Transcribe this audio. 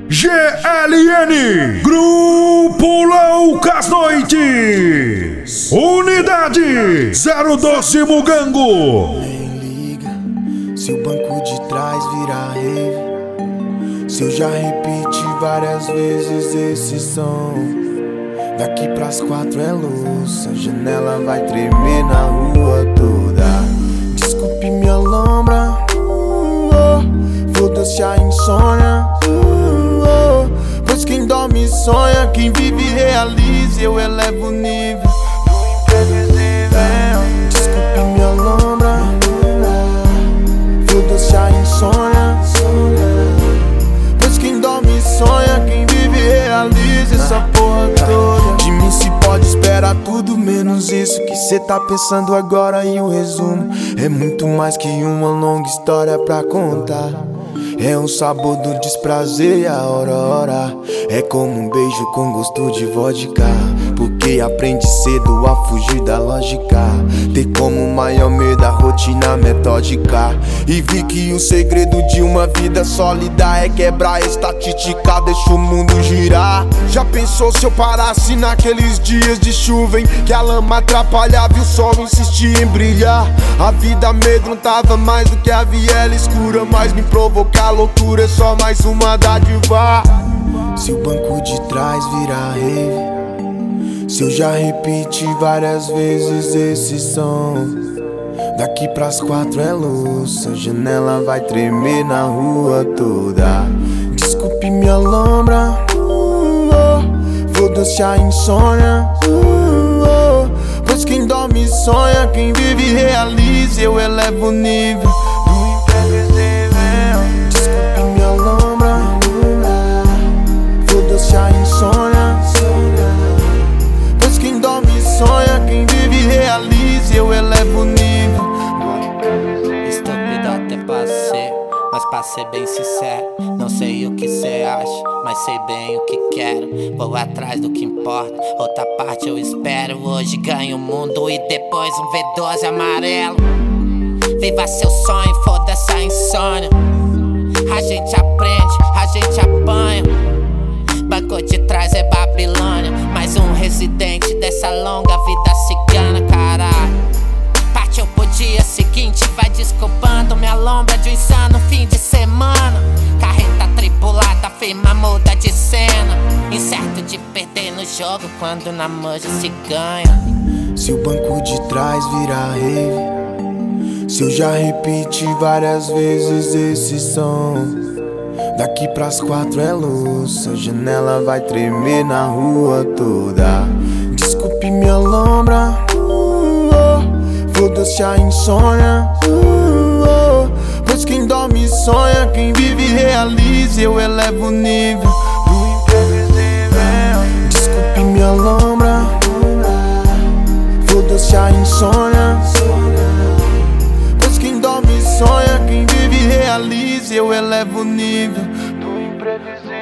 GLN Grupo Loucas Noites, Unidade 012 Mugango. Nem liga se o banco de trás virar rave, se eu já repeti várias vezes esse som. Daqui pras 4 é louça, a janela vai tremer na rua toda. Desculpe minha lombra, foda-se a insônia, pois quem dorme sonha, quem vive realiza. Eu elevo o nível do imprevisível. Desculpe minha lombra, foda-se a insônia, pois quem dorme sonha, quem vive realiza. Essa porra toda de mim se pode esperar tudo menos isso que cê tá pensando agora. E o resumo é muito mais que uma longa história pra contar. É o sabor do desprazer e a hora. É como um beijo com gosto de vodka, porque aprende cedo a fugir da lógica. Ter como maior medo a rotina metódica. E vi que o segredo de uma vida sólida é quebrar a estatística, deixa o mundo girar. Já pensou se eu parasse naqueles dias de chuva em que a lama atrapalhava e o sol insistia em brilhar? A vida amedrontava mais do que a viela escura, mas me provocar loucura é só mais uma dádiva. Se o banco de trás virar rave, se eu já repeti várias vezes esse som. Daqui pras 4 é louça, a janela vai tremer na rua toda. Desculpe minha lombra, foda-se a insônia, pois quem dorme sonha, quem vive realiza. Eu elevo o nível do imprevisível. Desculpe minha lombra, foda-se a insônia, pois quem dorme sonha, quem vive realiza. Eu elevo o nível do imprevisível. Estúpido até passei, mas pra ser bem sincero, não sei o que cê acha, mas sei bem o que quero. Vou atrás do que importa, outra parte eu espero. Hoje ganho o mundo e depois um V12 amarelo. Viva seu sonho, foda-se a insônia. A gente aprende, a gente apanha. Banco de trás é Babilônia, mais um residente dessa longa vida cigana, caralho. Partiu pro dia seguinte, vai desculpando minha lombra de um insano fim de semana. Carreta tripulada, firma muda de cena, incerto de perder no jogo quando na manja se ganha. Se o banco de trás virar rave, se eu já repeti várias vezes esse som. Daqui pras 4 é louça, a janela vai tremer na rua toda. Desculpe minha lombra, foda-se a insônia, pois quem dorme sonha, quem vive realiza. Eu elevo o nível do imprevisível. Desculpe minha lombra, foda-se a insônia, pois quem dorme sonha, quem vive realiza. Eu elevo o nível do imprevisível.